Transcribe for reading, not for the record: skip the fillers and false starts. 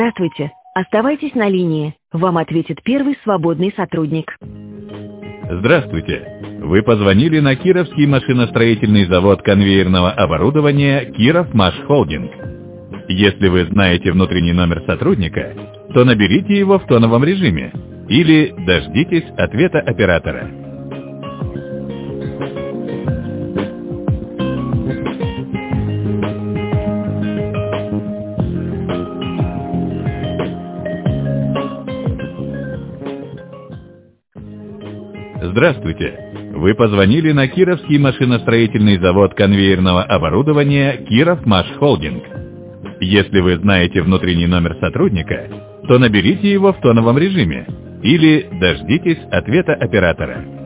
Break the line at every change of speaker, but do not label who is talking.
Здравствуйте. Оставайтесь на линии. Вам ответит первый свободный сотрудник.
Здравствуйте. Вы позвонили на Кировский машиностроительный завод конвейерного оборудования «Киров Маш Холдинг». Если вы знаете внутренний номер сотрудника, то наберите его в тоновом режиме или дождитесь ответа оператора. Здравствуйте. Вы позвонили на Кировский машиностроительный завод конвейерного оборудования «Киров Маш Холдинг». Если вы знаете внутренний номер сотрудника, то наберите его в тоновом режиме или дождитесь ответа оператора.